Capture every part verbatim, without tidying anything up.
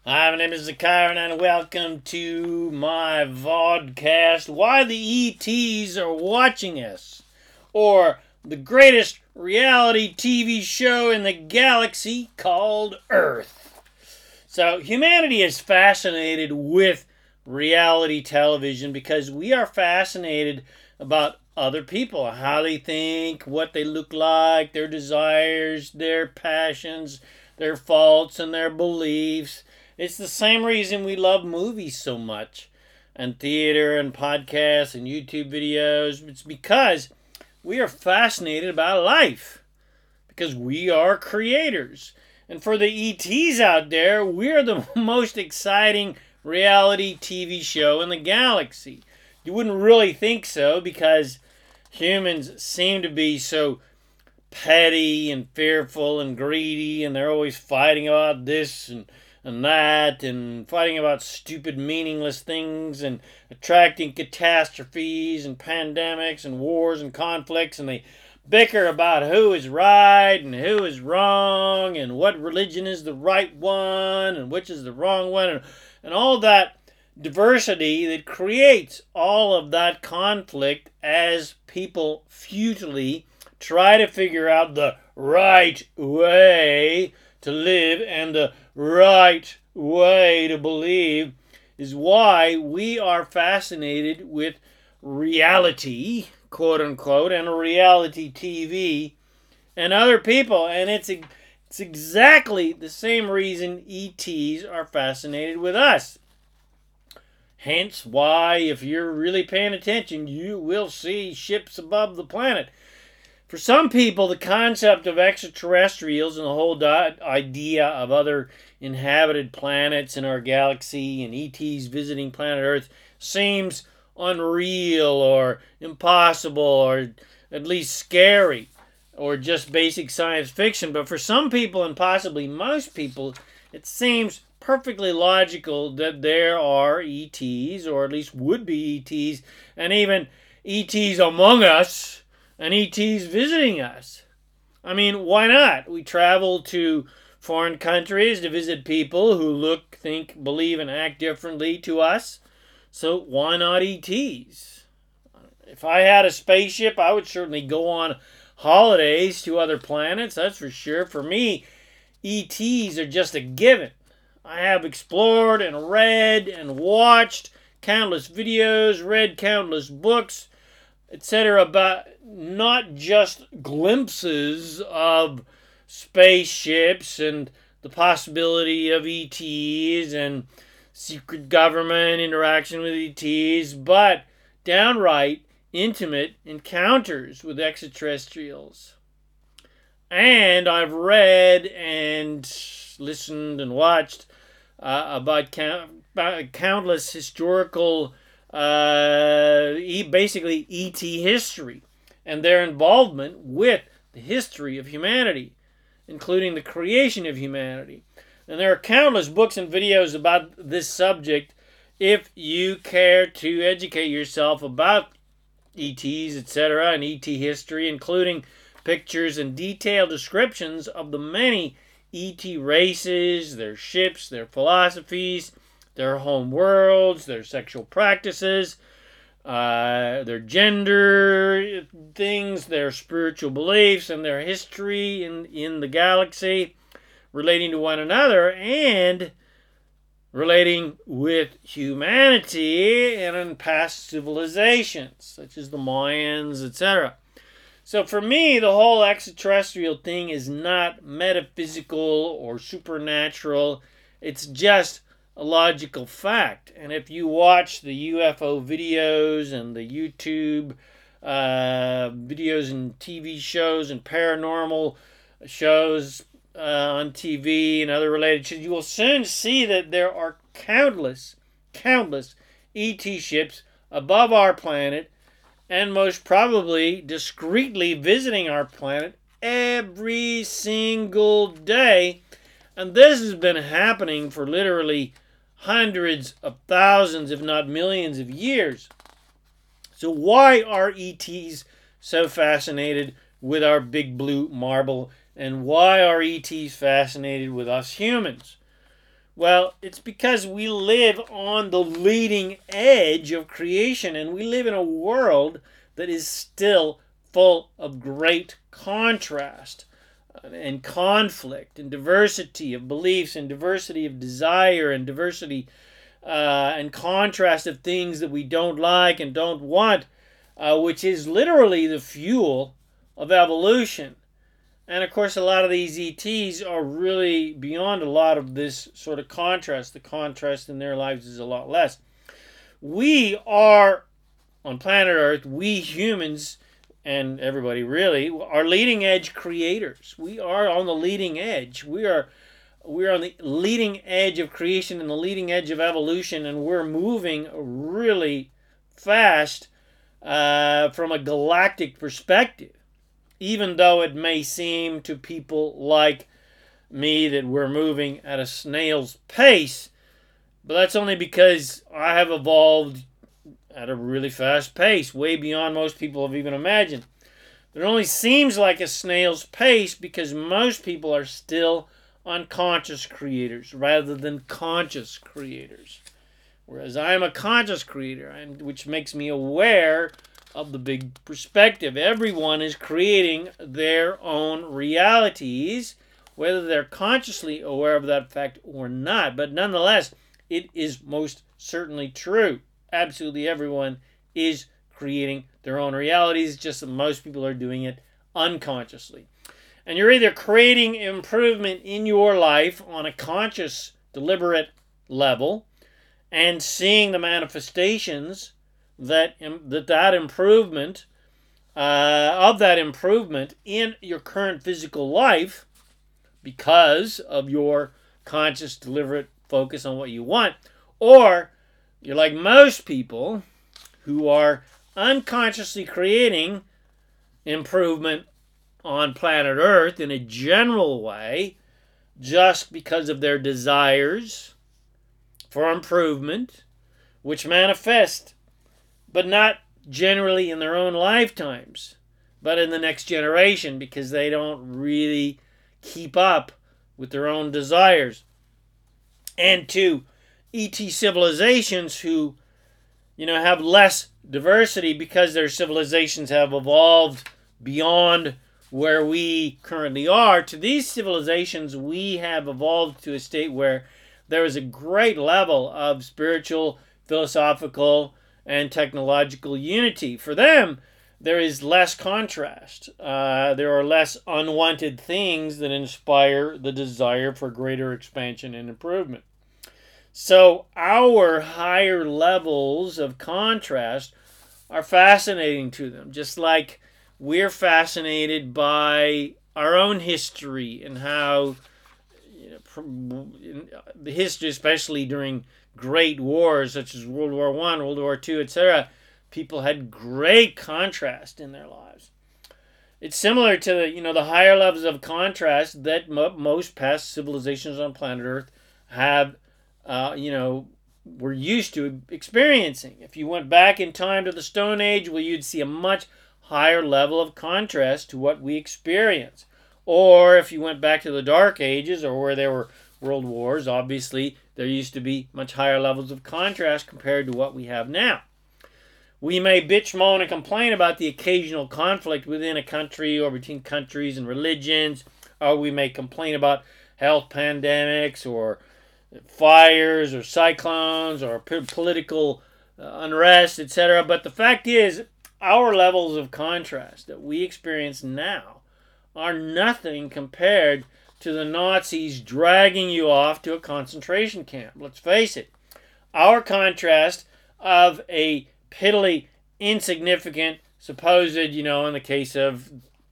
Hi, my name is Zakaran, and welcome to my vodcast. Why the E Ts are watching us, or the greatest reality T V show in the galaxy called Earth. So, humanity is fascinated with reality television because we are fascinated about other people, how they think, what they look like, their desires, their passions, their faults, and their beliefs. It's the same reason we love movies so much, and theater, and podcasts, and YouTube videos. It's because we are fascinated about life, because we are creators. And for the E Ts out there, we're the most exciting reality T V show in the galaxy. You wouldn't really think so because humans seem to be so petty and fearful and greedy, and they're always fighting about this and, and that, and fighting about stupid, meaningless things, and attracting catastrophes and pandemics and wars and conflicts, and they bicker about who is right and who is wrong, and what religion is the right one and which is the wrong one, and, and all that diversity that creates all of that conflict as people futilely try to figure out the right way to live and the right way to believe is why we are fascinated with reality, quote unquote, and reality T V and other people. And it's it's exactly the same reason E Ts are fascinated with us. Hence why, if you're really paying attention, you will see ships above the planet. For some people, the concept of extraterrestrials and the whole idea of other inhabited planets in our galaxy and E Ts visiting planet Earth seems unreal or impossible or at least scary or just basic science fiction. But for some people, and possibly most people, it seems perfectly logical that there are E Ts, or at least would be E Ts, and even E Ts among us, and E Ts visiting us. I mean, why not? We travel to foreign countries to visit people who look, think, believe, and act differently to us. So why not E Ts? If I had a spaceship, I would certainly go on holidays to other planets, that's for sure. For me, E Ts are just a given. I have explored and read and watched countless videos, read countless books, et cetera, about not just glimpses of spaceships and the possibility of E Ts and secret government interaction with E Ts, but downright intimate encounters with extraterrestrials. And I've read and listened and watched uh, about, count, about countless historical uh, basically E T history and their involvement with the history of humanity, including the creation of humanity. And there are countless books and videos about this subject if you care to educate yourself about E Ts, et cetera, and E T history, including pictures and detailed descriptions of the many E T races, their ships, their philosophies, their home worlds, their sexual practices, uh, their gender things, their spiritual beliefs, and their history in, in the galaxy, relating to one another, and relating with humanity and in past civilizations, such as the Mayans, et cetera. So for me, the whole extraterrestrial thing is not metaphysical or supernatural. It's just a logical fact. And if you watch the U F O videos and the YouTube uh, videos and T V shows and paranormal shows uh, on T V and other related shows, you will soon see that there are countless, countless E T ships above our planet, and most probably discreetly visiting our planet every single day. And this has been happening for literally hundreds of thousands, if not millions of years. So why are E Ts so fascinated with our big blue marble? And why are E Ts fascinated with us humans? Well, it's because we live on the leading edge of creation, and we live in a world that is still full of great contrast and conflict and diversity of beliefs and diversity of desire and diversity uh, and contrast of things that we don't like and don't want, uh, which is literally the fuel of evolution. And of course, a lot of these E Ts are really beyond a lot of this sort of contrast. The contrast in their lives is a lot less. We are, on planet Earth, we humans, and everybody really, are leading edge creators. We are on the leading edge. We are we are on the leading edge of creation and the leading edge of evolution, and we're moving really fast uh, from a galactic perspective. Even though it may seem to people like me that we're moving at a snail's pace, but that's only because I have evolved at a really fast pace, way beyond most people have even imagined. It only seems like a snail's pace because most people are still unconscious creators rather than conscious creators. Whereas I am a conscious creator, which makes me aware of the big perspective. Everyone is creating their own realities, whether they're consciously aware of that fact or not. But nonetheless, it is most certainly true. Absolutely everyone is creating their own realities, just that most people are doing it unconsciously. And you're either creating improvement in your life on a conscious, deliberate level and seeing the manifestations that that, that improvement, uh, of that improvement in your current physical life because of your conscious, deliberate focus on what you want, or you're like most people who are unconsciously creating improvement on planet Earth in a general way just because of their desires for improvement, which manifest, but not generally in their own lifetimes, but in the next generation because they don't really keep up with their own desires. And to E T civilizations who, you know, have less diversity because their civilizations have evolved beyond where we currently are, to these civilizations we have evolved to a state where there is a great level of spiritual, philosophical, and technological unity. For them, there is less contrast. Uh, there are less unwanted things that inspire the desire for greater expansion and improvement. So our higher levels of contrast are fascinating to them, just like we're fascinated by our own history and how, you know, the history, especially during great wars such as World War One, World War Two, et cetera, people had great contrast in their lives. It's similar to the, you know, the higher levels of contrast that mo- most past civilizations on planet Earth have, uh, you know, were used to experiencing. If you went back in time to the Stone Age, well, you'd see a much higher level of contrast to what we experience. Or if you went back to the Dark Ages, or where there were world wars, obviously there used to be much higher levels of contrast compared to what we have now. We may bitch, moan, and complain about the occasional conflict within a country or between countries and religions, or we may complain about health pandemics or fires or cyclones or political uh, unrest, et cetera. But the fact is, our levels of contrast that we experience now are nothing compared to the Nazis dragging you off to a concentration camp. Let's face it. Our contrast of a piddly, insignificant, supposed, you know, in the case of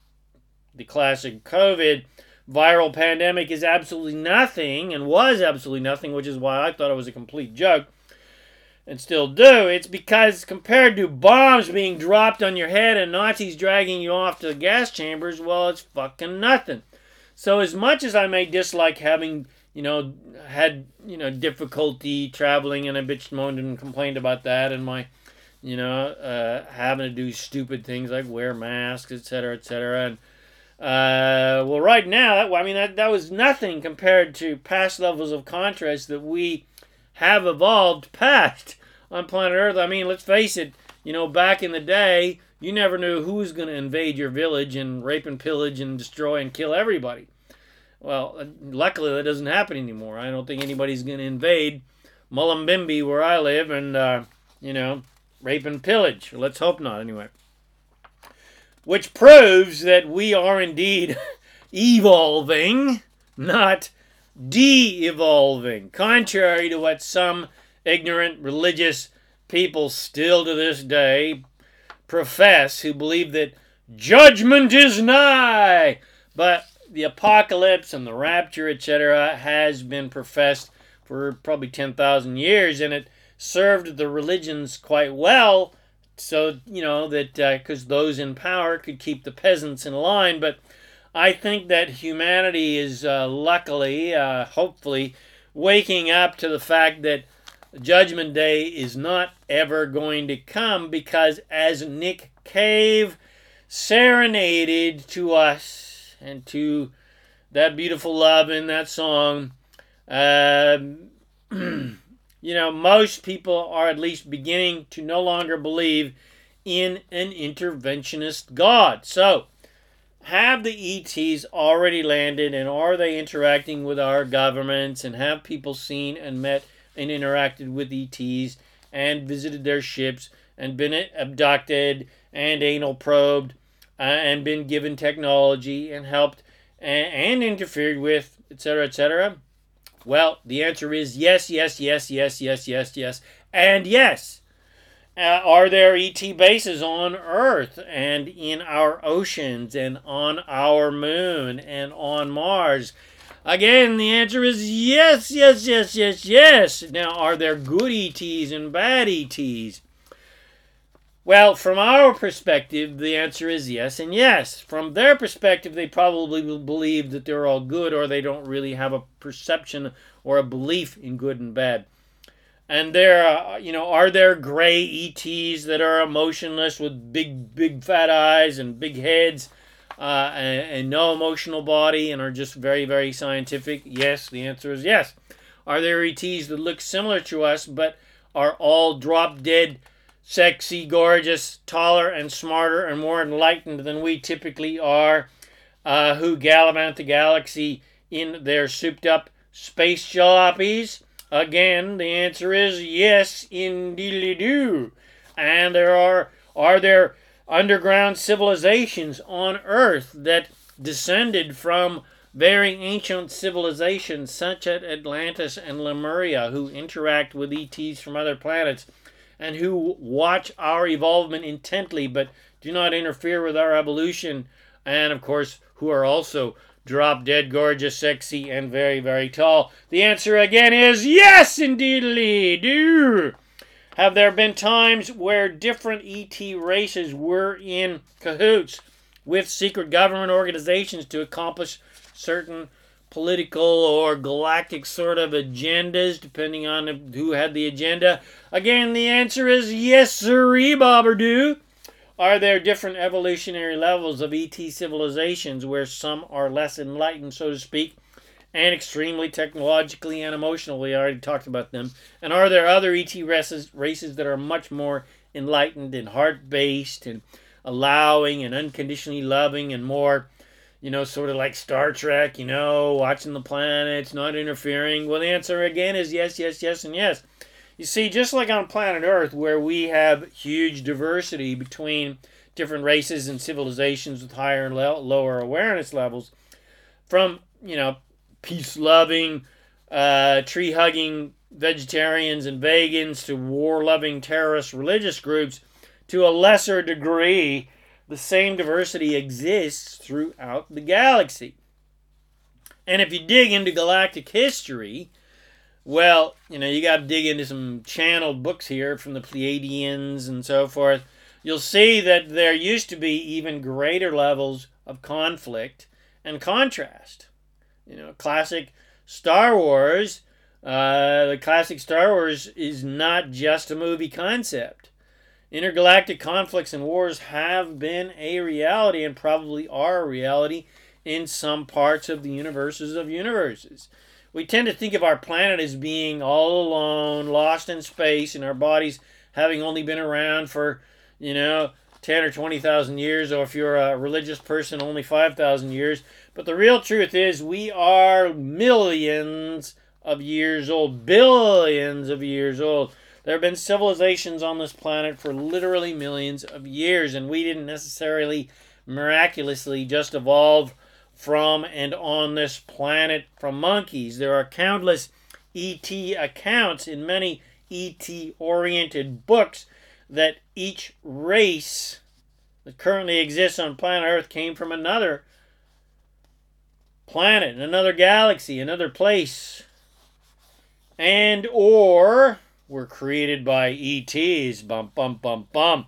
the classic COVID viral pandemic, is absolutely nothing, and was absolutely nothing, which is why I thought it was a complete joke, and still do. It's because compared to bombs being dropped on your head and Nazis dragging you off to the gas chambers, well, it's fucking nothing. So as much as I may dislike having, you know, had, you know, difficulty traveling, and I bitched, moaned, and complained about that, and my, you know, uh, having to do stupid things like wear masks, et cetera, et cetera, and Uh, well, right now, that, I mean, that, that was nothing compared to past levels of contrast that we have evolved past on planet Earth. I mean, let's face it, you know, back in the day, you never knew who was going to invade your village and rape and pillage and destroy and kill everybody. Well, luckily that doesn't happen anymore. I don't think anybody's going to invade Mullumbimby, where I live, and, uh, you know, rape and pillage. Let's hope not, anyway. Which proves that we are indeed evolving, not de-evolving, contrary to what some ignorant religious people still to this day profess, who believe that judgment is nigh. But the apocalypse and the rapture, et cetera, has been professed for probably ten thousand years, and it served the religions quite well, so, you know, that because uh, those in power could keep the peasants in line. But I think that humanity is uh, luckily, uh, hopefully, waking up to the fact that Judgment Day is not ever going to come, because as Nick Cave serenaded to us and to that beautiful love in that song, uh, you know, most people are at least beginning to no longer believe in an interventionist God. So, have the E Ts already landed, and are they interacting with our governments, and have people seen and met and interacted with E Ts and visited their ships and been abducted and anal probed uh, and been given technology and helped and, and interfered with, et cetera, et cetera? Well, the answer is yes, yes, yes, yes, yes, yes, yes, and yes. Uh, are there E T bases on Earth and in our oceans and on our moon and on Mars? Again, the answer is yes, yes, yes, yes, yes. Now, are there good E Ts and bad E Ts? Well, from our perspective, the answer is yes and yes. From their perspective, they probably will believe that they're all good, or they don't really have a perception or a belief in good and bad. And there, uh, you know, are there gray E Ts that are emotionless with big, big fat eyes and big heads uh, and, and no emotional body and are just very, very scientific? Yes, the answer is yes. Are there E Ts that look similar to us but are all drop-dead, sexy, gorgeous, taller and smarter and more enlightened than we typically are, uh, who gallivant the galaxy in their souped-up space jalopies? Again, the answer is yes, indeed do. And there are are there underground civilizations on Earth that descended from very ancient civilizations such as Atlantis and Lemuria, who interact with E Ts from other planets and who watch our evolvement intently but do not interfere with our evolution, and of course who are also drop dead, gorgeous, sexy, and very, very tall? The answer again is yes, indeedly do. Have there been times where different E T races were in cahoots with secret government organizations to accomplish certain political or galactic sort of agendas, depending on who had the agenda? Again, the answer is yes, sirree, bobber-doo. Are there different evolutionary levels of E T civilizations where some are less enlightened, so to speak, and extremely technologically and emotionally? I already talked about them. And are there other E T races, races that are much more enlightened and heart-based and allowing and unconditionally loving and more, you know, sort of like Star Trek, you know, watching the planets, not interfering? Well, the answer again is yes, yes, yes, and yes. You see, just like on planet Earth, where we have huge diversity between different races and civilizations with higher and lower awareness levels, from, you know, peace-loving, uh, tree-hugging vegetarians and vegans to war-loving terrorist religious groups, to a lesser degree, the same diversity exists throughout the galaxy. And if you dig into galactic history, well, you know, you got to dig into some channeled books here from the Pleiadians and so forth. You'll see that there used to be even greater levels of conflict and contrast. You know, classic Star Wars, uh, the classic Star Wars is not just a movie concept. Intergalactic conflicts and wars have been a reality and probably are a reality in some parts of the universes of universes. We tend to think of our planet as being all alone, lost in space, and our bodies having only been around for, you know, ten or twenty thousand years, or if you're a religious person, only five thousand years. But the real truth is we are millions of years old, billions of years old. There have been civilizations on this planet for literally millions of years, and we didn't necessarily miraculously just evolve from and on this planet from monkeys. There are countless E T accounts in many E T-oriented books that each race that currently exists on planet Earth came from another planet, another galaxy, another place, and or were created by E Ts. Bum, bum, bum, bum.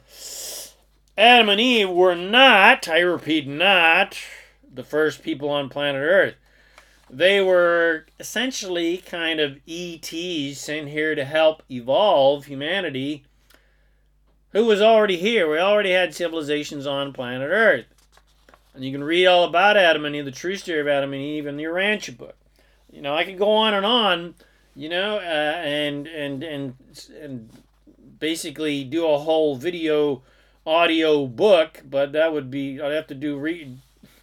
Adam and Eve were not, I repeat, not the first people on planet Earth. They were essentially kind of E Ts sent here to help evolve humanity, who was already here. We already had civilizations on planet Earth. And you can read all about Adam and Eve, the true story of Adam and Eve, in the Urantia book. You know, I could go on and on, you know, uh, and, and, and, and basically do a whole video, audio book, but that would be, I'd have to do, re-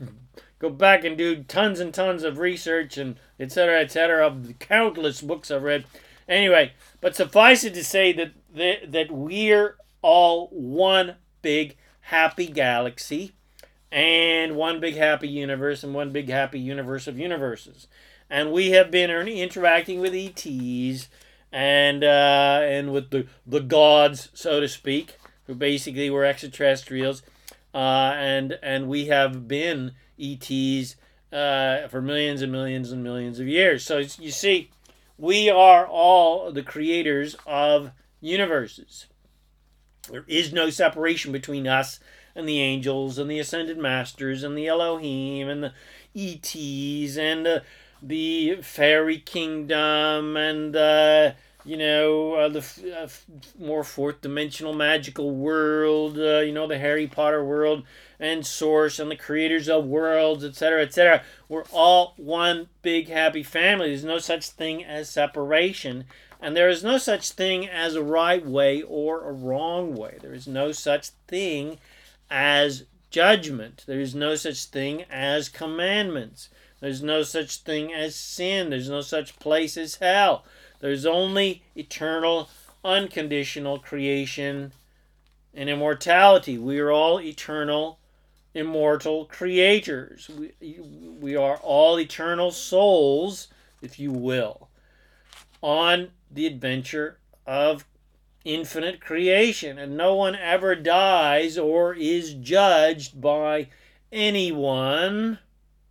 go back and do tons and tons of research and et cetera, et cetera, of the countless books I've read. Anyway, but suffice it to say that, that, that we're all one big happy galaxy and one big happy universe and one big happy universe of universes. And we have been interacting with E Ts and uh, and with the, the gods, so to speak, who basically were extraterrestrials. Uh, and, and we have been E Ts uh, for millions and millions and millions of years. So you see, we are all the creators of universes. There is no separation between us and the angels and the ascended masters and the Elohim and the E Ts and the, the fairy kingdom and uh, you know uh, the uh, more fourth dimensional magical world, uh, you know the Harry Potter world and Source and the creators of worlds, et cetera, et cetera. We're all one big happy family. There's no such thing as separation. And there is no such thing as a right way or a wrong way. There is no such thing as judgment. There is no such thing as commandments. There's no such thing as sin. There's no such place as hell. There's only eternal, unconditional creation and immortality. We are all eternal, immortal creators. We, we are all eternal souls, if you will, on the adventure of infinite creation. And no one ever dies or is judged by anyone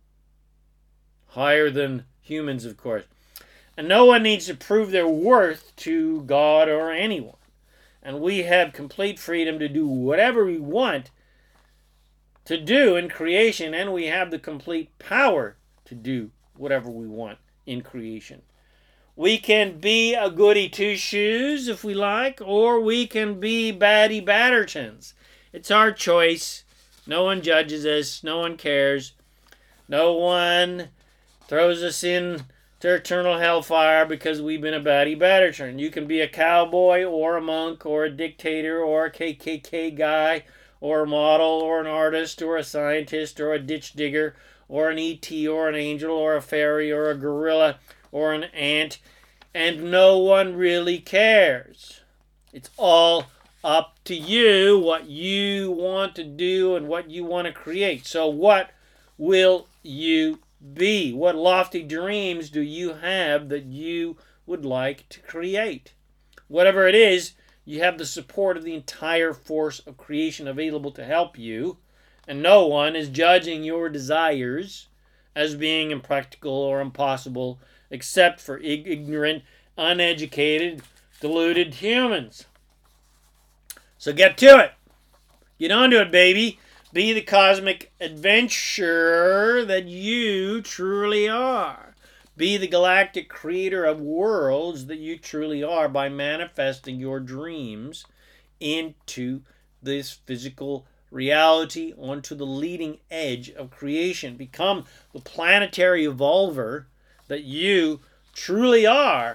higher than humans, of course. And no one needs to prove their worth to God or anyone. And we have complete freedom to do whatever we want to do in creation, and we have the complete power to do whatever we want in creation. We can be a goody two-shoes if we like, or we can be Batty Battertons. It's our choice. No one judges us. No one cares. No one throws us in to eternal hellfire because we've been a Batty Batterton. You can be a cowboy or a monk or a dictator or a K K K guy or a model or an artist or a scientist or a ditch digger or an E T or an angel or a fairy or a gorilla or an ant, and no one really cares. It's all up to you what you want to do and what you want to create. So what will you be? What lofty dreams do you have that you would like to create? Whatever it is, you have the support of the entire force of creation available to help you, and no one is judging your desires as being impractical or impossible except for ignorant, uneducated, deluded humans. So get to it. Get onto it, baby. Be the cosmic adventurer that you truly are. Be the galactic creator of worlds that you truly are by manifesting your dreams into this physical reality, onto the leading edge of creation. Become the planetary evolver that you truly are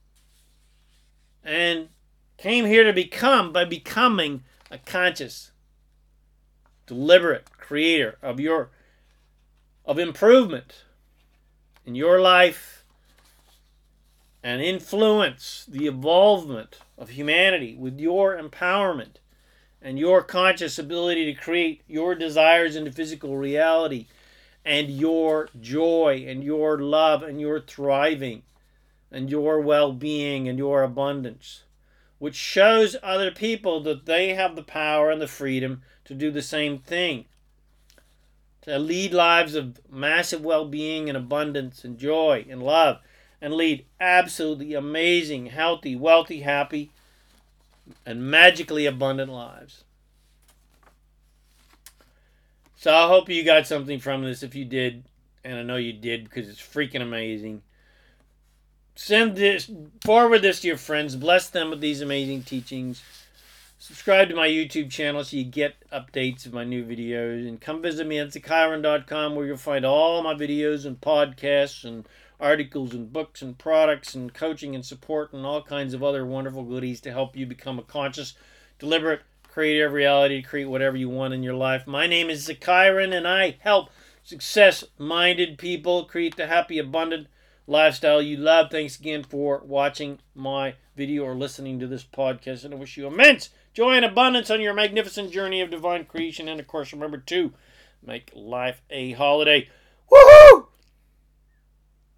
and came here to become by becoming a conscious, deliberate creator of your of improvement in your life and influence the evolvement of humanity with your empowerment and your conscious ability to create your desires into physical reality and your joy and your love and your thriving and your well-being and your abundance, which shows other people that they have the power and the freedom to do the same thing, to lead lives of massive well-being and abundance and joy and love, and lead absolutely amazing, healthy, wealthy, happy, and magically abundant lives. So I hope you got something from this. If you did, and I know you did because it's freaking amazing, send this, forward this to your friends, bless them with these amazing teachings. Subscribe to my YouTube channel so you get updates of my new videos, and come visit me at Zakairan dot com where you'll find all my videos and podcasts and articles and books and products and coaching and support and all kinds of other wonderful goodies to help you become a conscious, deliberate creator of reality to create whatever you want in your life. My name is Zakairan, and I help success-minded people create the happy, abundant lifestyle you love. Thanks again for watching my video or listening to this podcast, and I wish you immense joy and abundance on your magnificent journey of divine creation. And of course, remember to make life a holiday. Woohoo!